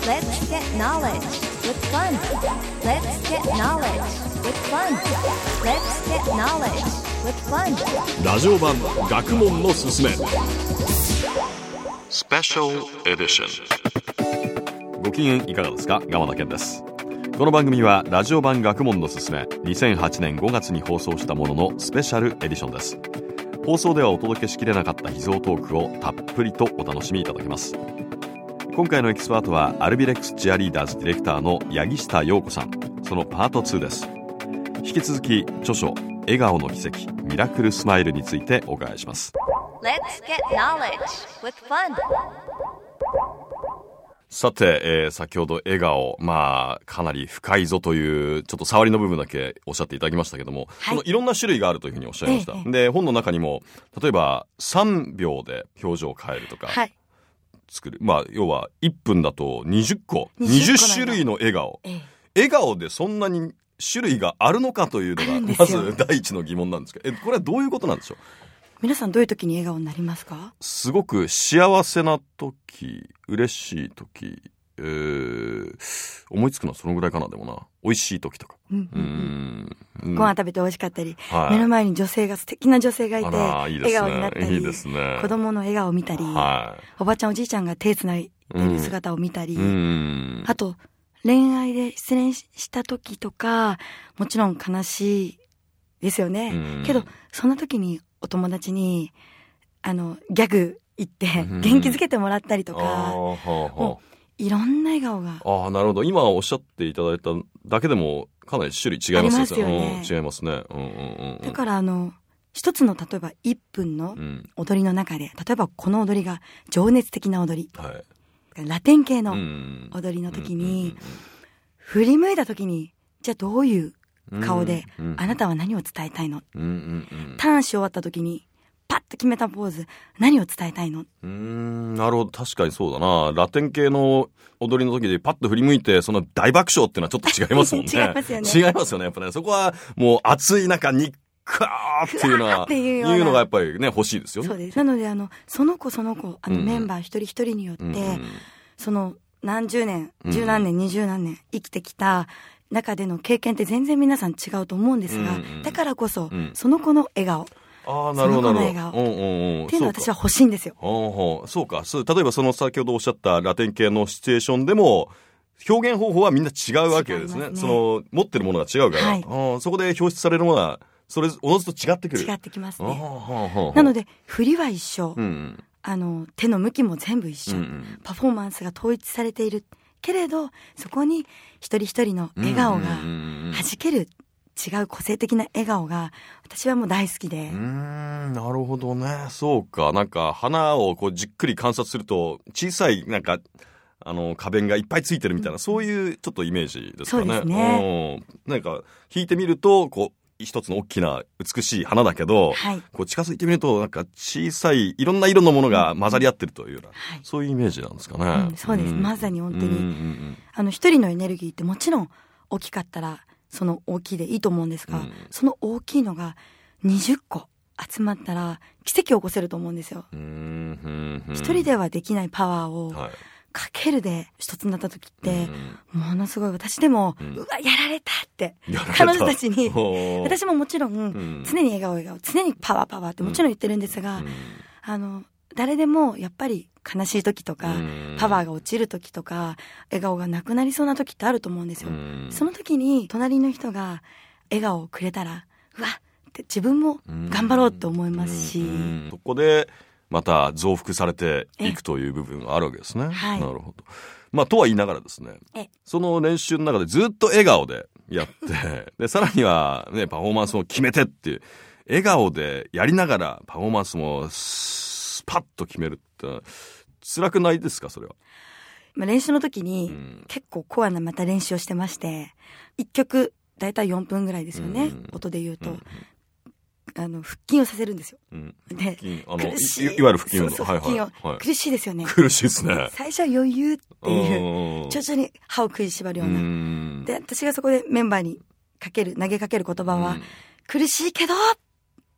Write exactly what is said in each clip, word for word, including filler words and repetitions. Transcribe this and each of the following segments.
Let's get knowledge with fun. Let's get knowledge with fun. Let's get knowledge with fun. ラジオ版学問のすすめスペシャルエディション。ご機嫌いかがですか？鎌田健です。この番組はラジオ版学問のすすめにせんはちねんごがつに放送したもののスペシャルエディションです。放送ではお届けしきれなかった秘蔵トークをたっぷりとお楽しみいただけます。今回のエキスパートはアルビレックスチアリーダーズディレクターの八木下陽子さん。そのパートツーです。引き続き著書笑顔の奇跡ミラクルスマイルについてお伺いします。 Let's get knowledge with fun. さて、えー、先ほど笑顔、まあかなり深いぞというちょっと触りの部分だけおっしゃっていただきましたけども、はい、このいろんな種類があるというふうにおっしゃいました、ええ、で本の中にも例えばさんびょうで表情を変えるとか、はい、作る、まあ要はいっぷんだとにじゅっこにじゅっしゅるいの笑顔、ええ、笑顔でそんなに種類があるのかというのがまず第一の疑問なんですけど、えこれはどういうことなんでしょう？ 皆さんどういう時に笑顔になりますか？ すごく幸せな時、嬉しい時、えー、思いつくのはそのぐらいかな。でもな、美味しい時とか、うんうんうん、ご飯食べて美味しかったり、はい、目の前に女性が素敵な女性がいて、いいですね、笑顔になったり、いいですね、子供の笑顔を見たり、はい、おばちゃんおじいちゃんが手つないでる姿を見たり、うん、あと恋愛で失恋した時とかもちろん悲しいですよね、うん、けどそんな時にお友達にあのギャグ言って元気づけてもらったりとか、うん、もういろんな笑顔が。 ああ、なるほど。今おっしゃっていただいただけでもかなり種類違いますよね。うん、違いますね、うんうんうん、 だからあの一つの例えばいっぷんの踊りの中で、例えばこの踊りが情熱的な踊り、はい、ラテン系の踊りの時に振り向いた時に、じゃあどういう顔であなたは何を伝えたいの、ターンし終わった時にパッと決めたポーズ、何を伝えたいの。うーん、なるほど。確かにそうだな。ラテン系の踊りの時でパッと振り向いてその大爆笑っていうのはちょっと違いますもんね。 違いますよね。 違いますよね。やっぱね、そこはもう熱い中にクワーっていうのはいうのがやっぱりね欲しいですよね。 そうです。なのであのその子その子あのメンバー一人一人によって、うんうん、その何十年、十何年、二十何年生きてきた中での経験って全然皆さん違うと思うんですが、うんうん、だからこそ、うん、その子の笑顔、 ああ、なるほどなるほど、 その子の笑顔、うんうんうん、っていうのは私は欲しいんですよ。 そうか、そうか、そう、例えばその先ほどおっしゃったラテン系のシチュエーションでも表現方法はみんな違うわけですね。その持ってるものが違うから、はい、あそこで表出されるものはそれおのずと違ってくる。 違ってきますね。なので振りは一緒、うんうん、あの手の向きも全部一緒、うんうん、パフォーマンスが統一されているけれど、そこに一人一人の笑顔が弾ける、違う個性的な笑顔が私はもう大好きで。 うーん、なるほどね。そうか。なんか花をこうじっくり観察すると小さいなんかあの花弁がいっぱいついてるみたいな、うん、そういうちょっとイメージですかね。 そうですね。 なんか引いてみるとこう一つの大きな美しい花だけど、はい、こう近づいてみるとなんか小さいいろんな色のものが混ざり合ってるというような、はい、そういうイメージなんですかね。 うん、そうです、うん、まさに本当に、うんうんうん、あの一人のエネルギーってもちろん大きかったらその大きいでいいと思うんですが、うん、その大きいのがにじゅっこ集まったら奇跡を起こせると思うんですよ。うんうんうん、一人ではできないパワーを、はい、かけるで一つになった時って、うん、ものすごい私でも、うん、うわやられたって彼女たちに私ももちろん、うん、常に笑顔笑顔常にパワーパワーってもちろん言ってるんですが、うん、あの誰でもやっぱり悲しい時とか、うん、パワーが落ちる時とか笑顔がなくなりそうな時ってあると思うんですよ、うん、その時に隣の人が笑顔をくれたらうわって自分も頑張ろうと思いますし、うんうん、 そこでまた増幅されていくという部分があるわけですね。はい、なるほど。まあとは言いながらですね、その練習の中でずっと笑顔でやってでさらにはねパフォーマンスも決めてっていう笑顔でやりながらパフォーマンスもスパッと決めるって辛くないですかそれは？ まあ、練習の時に結構コアなまた練習をしてまして、いっきょくだいたいよんぷんぐらいですよね、うん、音で言うと、うん、あの腹筋をさせるんですよ、うん、であの苦しい い, いわゆる腹筋運動、 そうそう腹筋を、はいはい、苦しいですよね。 苦しいですね。 最初は余裕っていう徐々に歯を食いしばるような、うで私がそこでメンバーにかける投げかける言葉は、うん、苦しいけど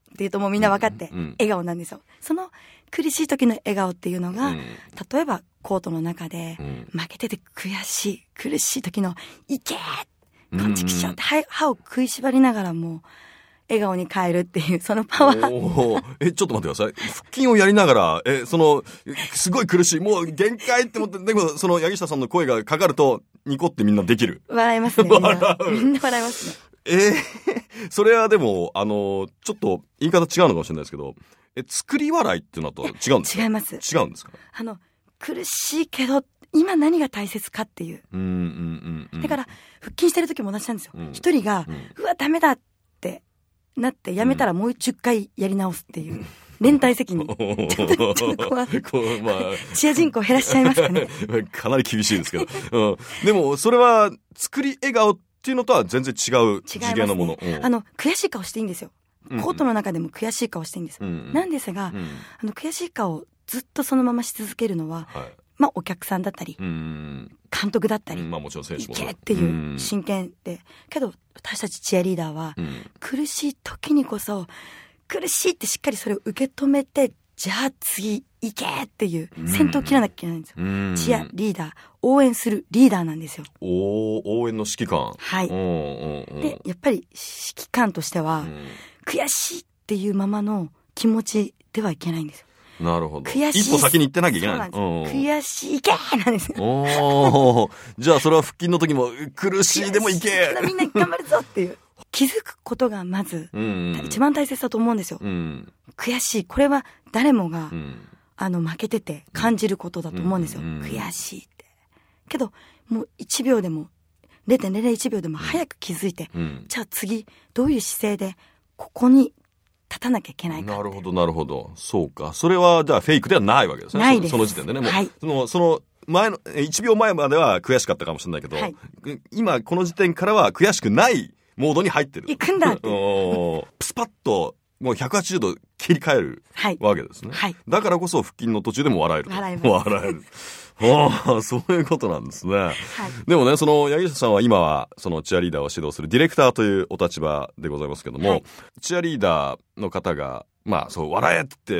っていうともうみんな分かって、 うん、 笑顔なんですよ。その苦しい時の笑顔っていうのが、うん、例えばコートの中で、うん、負けてて悔しい、苦しい時の、いけーこんちきしょって、うん、歯を食いしばりながらも、笑顔に変えるっていう、そのパワー。 え、ちょっと待ってください。腹筋をやりながら、え、その、すごい苦しい、もう限界って思って、でも、その、柳下さんの声がかかると、ニコってみんなできる。 笑いますね。みんな、みんな笑いますね。 えー、それはでも、あの、ちょっと、言い方違うのかもしれないですけど、え、作り笑いっていうのと違うんですか？ 違います。 違うんですか？ あの、苦しいけど、今何が大切かっていう。 うんうんうんうん、 だから、腹筋してる時も同じなんですよ。一、うん、人が、うん、うわ、ダメだってなって、やめたらもうじゅっかいやり直すっていう。うん、連帯責任。ちょっと、ちょっとこう、まあ、チア人口減らしちゃいますかね。 かなり厳しいですけど。うん、でも、それは、作り笑顔っていうのとは全然違う次元のもの。 ね、うん、あの、悔しい顔していいんですよ。コートの中でも悔しい顔していいんです。うん、なんですが、うん、あの、悔しい顔をずっとそのままし続けるのは、はい、まあ、お客さんだったり、うん、監督だったり、うん、まあもちろん選手もいけっていう真剣で、うん、けど私たちチアリーダーは、うん、苦しい時にこそ苦しいってしっかりそれを受け止めて、じゃあ次いけっていう先頭を切らなきゃいけないんですよ、うん、チアリーダー、応援するリーダーなんですよ。 お応援の指揮官。 はい。でやっぱり指揮官としては、うん、悔しいっていうままの気持ちではいけないんですよ。 なるほど。悔しい。一歩先に行ってなきゃいけない。 そうなんです。悔しい、いけーなんですよ。 おじゃあそれは腹筋の時も苦しいでもいけー。 みんな頑張るぞっていう。気づくことがまず、うんうん、一番大切だと思うんですよ、うん。悔しい。これは誰もが、うん、あの負けてて感じることだと思うんですよ。うんうん、悔しいって。けど、もういちびょうでも、れいてんれいれいいちびょうでも早く気づいて、うん、じゃあ次、どういう姿勢で、ここに、立たなきゃいけないか。 なるほどなるほど。そうか。それはじゃあフェイクではないわけですね。 ないです。 その時点でね。もう、 はい、 そのその前のいちびょうまえまでは悔しかったかもしれないけど、はい、今この時点からは悔しくないモードに入ってる。 行くんだって。 スパッともうひゃくはちじゅうど切り替えるわけですね。 はい。 だからこそ腹筋の途中でも笑える。 笑えます。 笑える。ああ、そういうことなんですね。はい、でもね、その、柳下さんは今は、そのチアリーダーを指導するディレクターというお立場でございますけども、はい、チアリーダーの方が、まあ、そう、笑えって、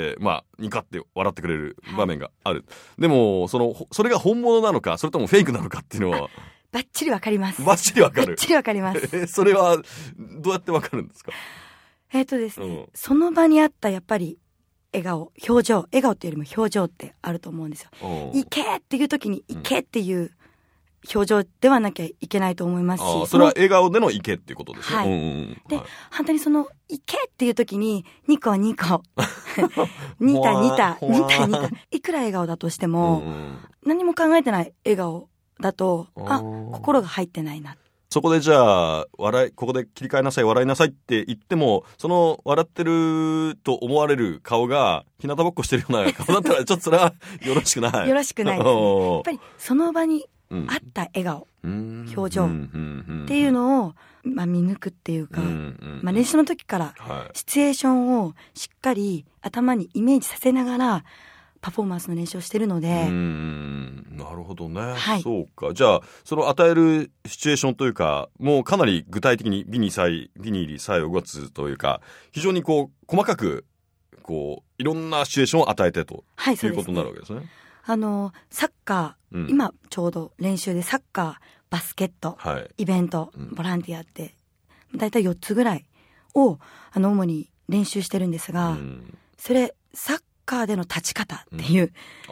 まあ、ニカって笑ってくれる場面がある。はい、でも、その、それが本物なのか、それともフェイクなのかっていうのは、 バッチリわかります。 バッチリわかる。 バッチリわかります。 え、それは、どうやってわかるんですか？ えっとですね、うん、その場にあったやっぱり笑顔、表情、笑顔っていうよりも表情ってあると思うんですよ。いけっていう時にいけっていう表情ではなきゃいけないと思いますし、 うん、それは笑顔でのいけっていうことですね。はい。うんうん、 で、はい、本当にそのいけっていう時にニコニコ、ニタニタ、ニタニタ、いくら笑顔だとしても、うんうん、何も考えてない笑顔だと、あ、心が入ってないな。 そこでじゃあ、笑い、ここで切り替えなさい、笑いなさいって言っても、その笑ってると思われる顔が、日向ぼっこしてるような顔だったら、ちょっとそれはよろしくない。 よろしくないですね。やっぱり、その場にあった笑顔、うん、表情っていうのを、まあ見抜くっていうか、うんうん、まあ練習の時から、シチュエーションをしっかり頭にイメージさせながら、パフォーマンスの練習をしてるので。うーん、なるほどね、はい、そうか。じゃあその与えるシチュエーションというか、もうかなり具体的にビニサイビニーリサイオゴツというか、非常にこう細かくこういろんなシチュエーションを与えてと、はい、いうことになるわけですね。 あのサッカー、うん、今ちょうど練習でサッカー、バスケット、はい、イベント、ボランティアってだいたいよっつぐらいをあの主に練習してるんですが、うん、それサッカーカーでの立ち方っていう、うん、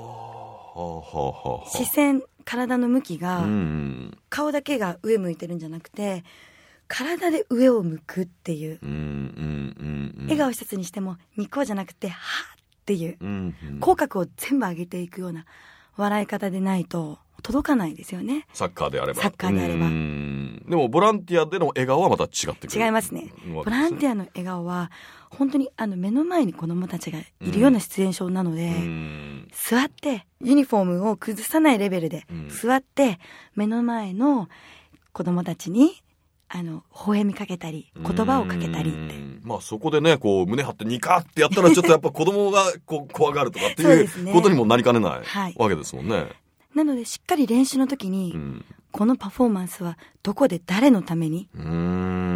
視線、体の向きが、うん、顔だけが上向いてるんじゃなくて体で上を向くっていう、うんうんうんうん、笑顔一つにしてもニコじゃなくてはーっていう、うんうん、口角を全部上げていくような笑い方でないと届かないですよね。 サッカーであれば。 サッカーであれば。 でもボランティアでの笑顔はまた違ってくる。 違いますね。ボランティアの笑顔は本当にあの目の前に子供たちがいるようなシチュエーションなので、うん、座ってユニフォームを崩さないレベルで、うん、座って目の前の子供たちにあの微笑みかけたり言葉をかけたりって、 まあそこでねこう胸張ってニカってやったらちょっとやっぱ子供がこう怖がるとかっていうことにもなりかねないわけですもんね。 なのでしっかり練習の時に、うん、このパフォーマンスはどこで誰のために、うーん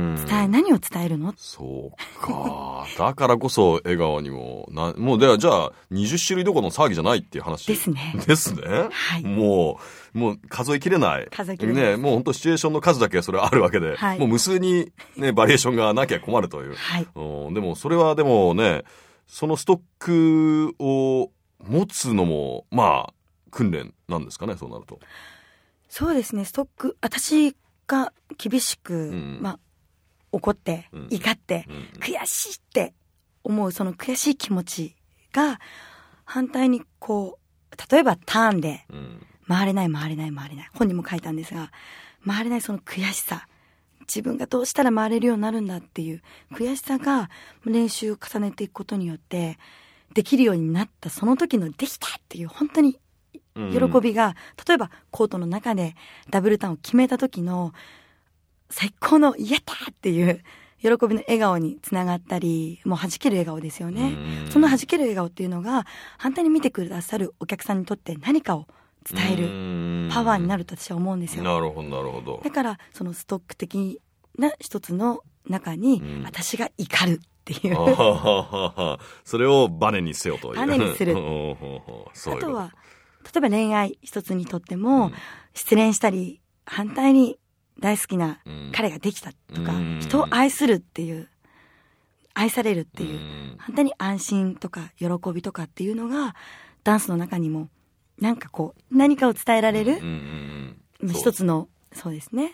伝え、何を伝えるの？ そうか。だからこそ笑顔にもな、もうではじゃあにじゅっしゅるいどころの騒ぎじゃないっていう話ですね。 ですね。 はい。 もうもう数えきれない。 数えきれない。 ね、もう本当シチュエーションの数だけそれあるわけで、はい、もう無数にねバリエーションがなきゃ困るという。 はい。 うん、でもそれはでもね、そのストックを持つのもまあ訓練なんですかね、そうなると。 そうですね、ストック、私が厳しく、うん、まあ、怒って、うん、怒って、うん、悔しいって思う、その悔しい気持ちが、反対にこう、例えばターンで、回れない回れない回れない。本にも書いたんですが、回れないその悔しさ。自分がどうしたら回れるようになるんだっていう悔しさが、練習を重ねていくことによって、できるようになったその時のできたっていう、本当に、喜びが、例えばコートの中でダブルターンを決めた時の最高のやったーっていう喜びの笑顔につながったり、もう弾ける笑顔ですよね。その弾ける笑顔っていうのが反対に見てくださるお客さんにとって何かを伝えるパワーになると私は思うんですよ。 なるほどなるほど。 だからそのストック的な一つの中に私が怒るっていう、うん、 それをバネにせよという。 バネにする。あとは例えば恋愛一つにとっても、うん、失恋したり反対に大好きな彼ができたとか、うん、人を愛するっていう愛されるっていう、うん、反対に安心とか喜びとかっていうのがダンスの中にもなんかこう何かを伝えられる、うんうん、一つのそうですね、うん、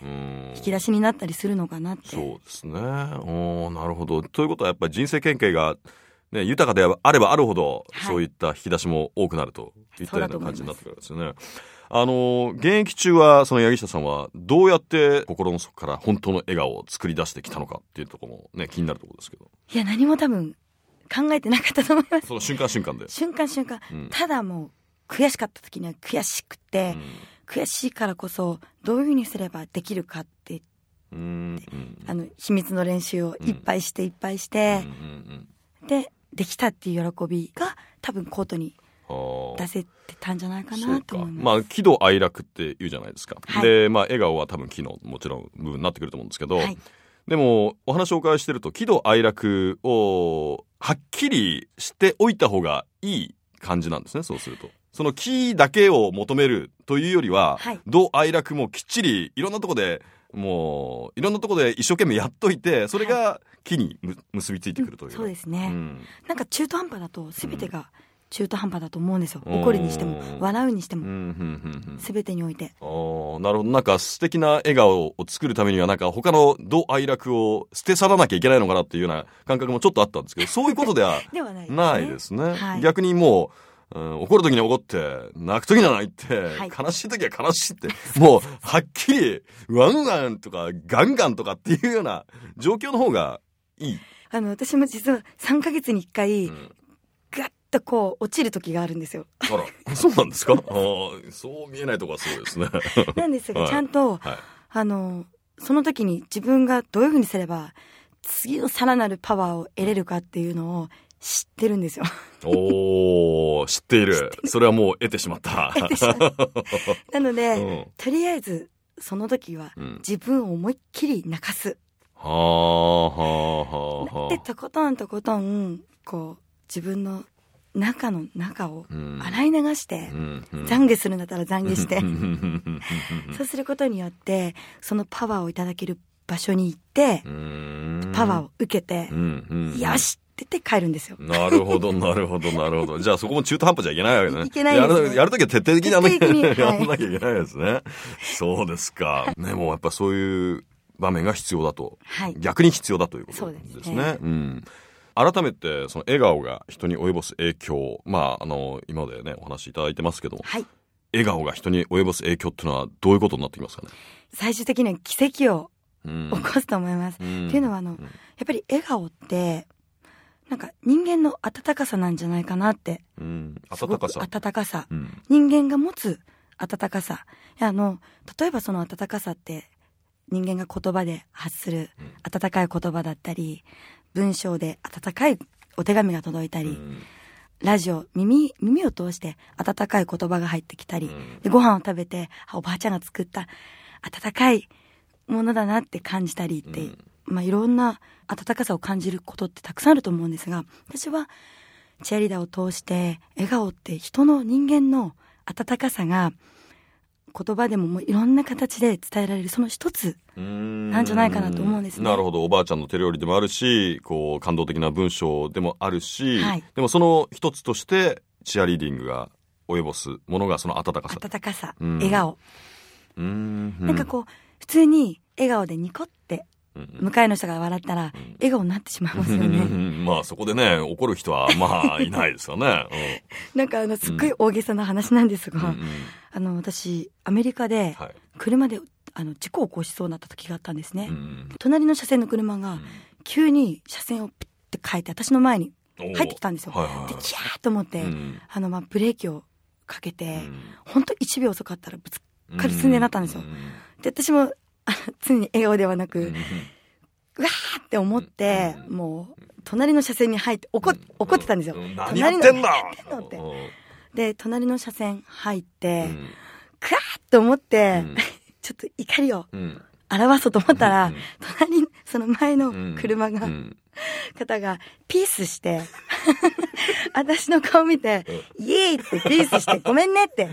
引き出しになったりするのかなって。 そうですね。おー、なるほど。ということはやっぱり人生経験がね、豊かであればあるほど、はい、そういった引き出しも多くなるといったような感じになってくるんですよね。あの現役中はその柳下さんはどうやって心の底から本当の笑顔を作り出してきたのかっていうところもね気になるところですけど。 いや何も多分考えてなかったと思います。 その瞬間瞬間で。 瞬間瞬間、うん、ただもう悔しかった時には悔しくて、うん、悔しいからこそどういうふうにすればできるかってうん、あの秘密の練習をいっぱいしていっぱいして、うんうんうん、でできたっていう喜びが多分コートに出せてたんじゃないかなと思います。 まあ喜怒哀楽って言うじゃないですか、はい、でまあ笑顔は多分喜のもちろん部分になってくると思うんですけど、はい、でもお話をお伺いしてると喜怒哀楽をはっきりしておいた方がいい感じなんですね。そうするとその喜だけを求めるというよりは、はい、怒哀楽もきっちりいろんなところでもういろんなところで一生懸命やっといてそれが喜にむ結びついてくるという、うん、 そうですね、うん、なんか中途半端だと全てが中途半端だと思うんですよ、うん、怒るにしても笑うにしても、うんうんうん、全てにおいて。 あ、なるほど。なんか素敵な笑顔を作るためにはなんか他の怒哀楽を捨て去らなきゃいけないのかなっていうような感覚もちょっとあったんですけどそういうことではないですね。はい、逆にもううん、怒るときに怒って泣くときには泣いて、はい、悲しいときは悲しいってもうはっきりワンワンとかガンガンとかっていうような状況の方がいい。 あの私も実はさんかげつにいっかい、うん、ガッとこう落ちるときがあるんですよ。 あら、そうなんですか？あ、そう見えないところがすごいですね。 なんですが、はい、ちゃんと、はい、あのその時に自分がどういうふうにすれば次のさらなるパワーを得れるかっていうのを知ってるんですよ。 おー、知っている。それはもう得てしまった。得てしまった。 なので、うん、とりあえずその時は自分を思いっきり泣かす。はあはあはあ。でとことんとことんこう自分の中の中を洗い流して、うんうん、懺悔するんだったら懺悔して、そうすることによってそのパワーをいただける場所に行って、パワーを受けて、うんうん、よしって言って帰るんですよ。 なるほどなるほどなるほど。じゃあそこも中途半端じゃいけないわけね。 いけないですね。 やる、やるときは徹底的にやらなきゃ、 はい、 やらなきゃいけないですね。そうですか。ね、もうやっぱそういう場面が必要だと、はい、逆に必要だということですね。そうですね。うん。改めてその笑顔が人に及ぼす影響、まああの今までねお話しいただいてますけども、はい、笑顔が人に及ぼす影響っていうのはどういうことになってきますかね。 最終的には奇跡を起こすと思います。うん、っていうのはあの、うん、やっぱり笑顔ってなんか人間の温かさなんじゃないかなって。うん、温かさ。温かさ、うん。人間が持つ温かさ。いやあの例えばその温かさって人間が言葉で発する温かい言葉だったり。文章で温かいお手紙が届いたり、うん、ラジオ 耳, 耳を通して温かい言葉が入ってきたり、うん、でご飯を食べておばあちゃんが作った温かいものだなって感じたりって、うん、 まあ、いろんな温かさを感じることってたくさんあると思うんですが、私はチアリーダーを通して笑顔って人の人間の温かさが言葉でももういろんな形で伝えられるその一つなんじゃないかなと思うんですね。 なるほど。おばあちゃんの手料理でもあるし、こう感動的な文章でもあるし、 はい、 でもその一つとしてチアリーディングが及ぼすものがその温かさ、 温かさ、笑顔、 うーん、 なんかこう普通に笑顔でニコって向かいの人が笑ったら笑顔になってしまいますよね。 まあそこでね怒る人はまあいないですよね。 うん、なんかあのすっごい大げさな話なんですが、うん、あの私アメリカで車であの事故を起こしそうになった時があったんですね。うん、隣の車線の車が急に車線をピッて変えて私の前に入ってきたんですよ。はいはい、でキャーと思って、うん、あのまあブレーキをかけて、うん、ほんといちびょう遅かったらぶつかり寸前になったんですよ。うん、で私もあの常に笑顔ではなく、うん、うわーって思って、うん、もう隣の車線に入って怒っ、怒ってたんですよ。 うん、何やってんだのって。で隣の車線入って、うん、クワーって思って、うん、ちょっと怒りを表そうと思ったら、うん、隣その前の車が、うん、方がピースして私の顔見て、うん、イエーイってピースしてごめんねって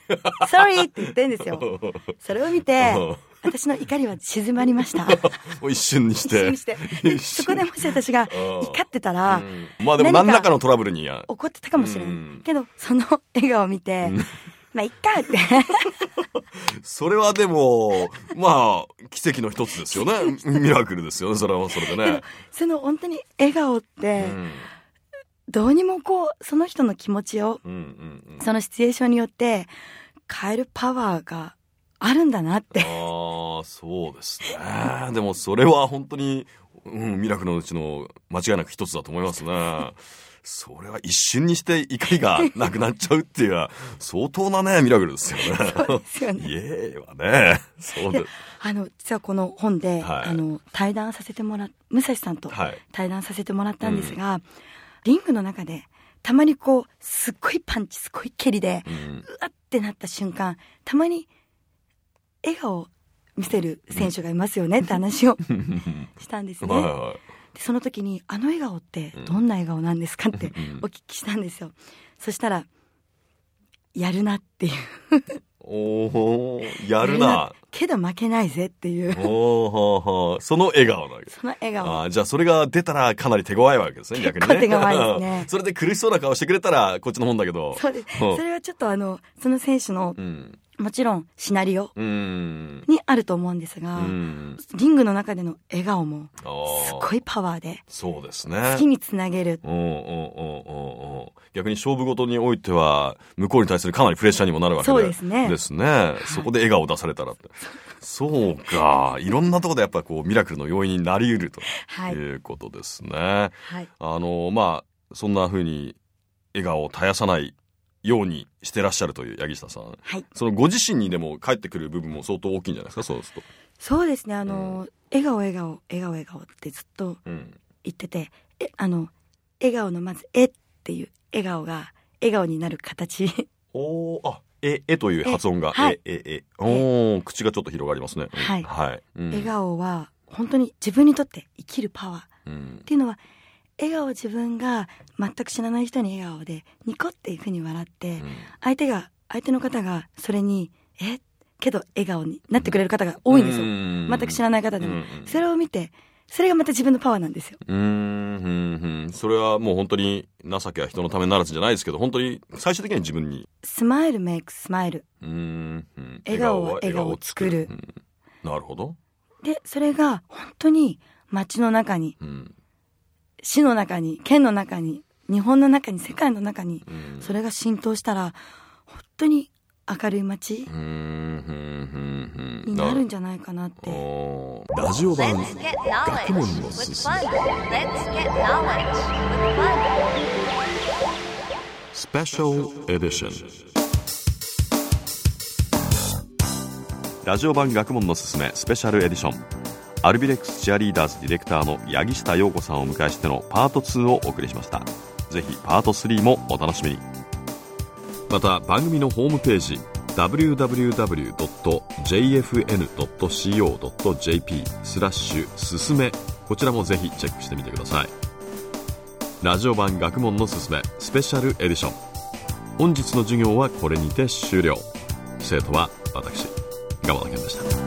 sorry って言ってんですよ。それを見て私の怒りは静まりました。 一瞬にして。 一瞬にして。そこでもし私が怒ってたら、 うん、まあでも何らかのトラブルには怒ってたかもしれない。うん、けどその笑顔を見て、うん、まあいっかって。 それはでもまあ奇跡の一つですよね。ミラクルですよね。それはそれでね。でもその本当に笑顔って、うん、どうにもこうその人の気持ちを、うんうんうん、そのシチュエーションによって変えるパワーがあるんだなって。ああ、そうですね。でもそれは本当に、うん、ミラクルのうちの間違いなく一つだと思いますね。それは一瞬にして怒りがなくなっちゃうっていうのは相当なねミラクルですよね。 そうですよね。 イエーイはね。そうであの実はこの本で、はい、あの対談させてもらっ武蔵さんと対談させてもらったんですが、はい、うん、リングの中でたまにこうすっごいパンチすごい蹴りで、うん、うわってなった瞬間たまに笑顔を見せる選手がいますよねって話をしたんですね。はいはい、でその時にあの笑顔ってどんな笑顔なんですかってお聞きしたんですよ。そしたらやるなっていうおーやるな、やるなけど負けないぜっていうおーははその笑顔なわけ。 その笑顔。 あ、じゃあそれが出たらかなり手強いわけですね。逆にね。 手強いですね。 それで苦しそうな顔してくれたらこっちのもんだけど。 そうです。それはちょっとあのその選手の、うん、もちろんシナリオにあると思うんですが、うん、リングの中での笑顔もすごいパワーで、 そうですね。 次につなげる。 おうおうおうおう、逆に勝負事においては向こうに対するかなりプレッシャーにもなるわけで、 そうですね。 ですね。はい、そこで笑顔を出されたらって。そうか。いろんなところでやっぱこうミラクルの要因になり得るということですね。はい、あのまあそんな風に笑顔を絶やさないようにしてらっしゃるという柳下さん、はい、そのご自身にでも返ってくる部分も相当大きいんじゃないですか。そうですと。 そうですね。あの、うん、笑顔笑顔笑顔笑顔ってずっと言ってて、うん、えあの笑顔のまずえっていう笑顔が笑顔になる形。 おー、あ、ええという発音がえ、はい、えええおー、口がちょっと広がりますね。 はい、 はい、 うん、笑顔は本当に自分にとって生きるパワー、うん、っていうのは笑顔を自分が全く知らない人に笑顔でニコっていうふうに笑って、うん、相手が相手の方がそれにえけど笑顔になってくれる方が多いんですよ。全く知らない方でも、うん、それを見てそれがまた自分のパワーなんですよ。 うーん、うんうん、それはもう本当に情けは人のためならずじゃないですけど、本当に最終的には自分にスマイルメイクスマイル、うーん、うん、笑顔は笑顔を作る、うん、 なるほど。 でそれが本当に街の中に、うん、市の中に県の中に日本の中に世界の中に、うん、それが浸透したら本当に明るい街になるんじゃないかなって。 ラジオ版学問のすすめスペシャルエディション。ラジオ版学問のすすめスペシャルエディション、アルビレックスチアリーダーズディレクターの柳下陽子さんをお迎えしてのパートツーをお送りしました。ぜひパートスリーもお楽しみに。また番組のホームページダブリューダブリューダブリュードットジェイエフエヌドットシーオードットジェーピー スラッシュすすめ、こちらもぜひチェックしてみてください。ラジオ版学問のすすめスペシャルエディション、本日の授業はこれにて終了。生徒は私、鎌田健でした。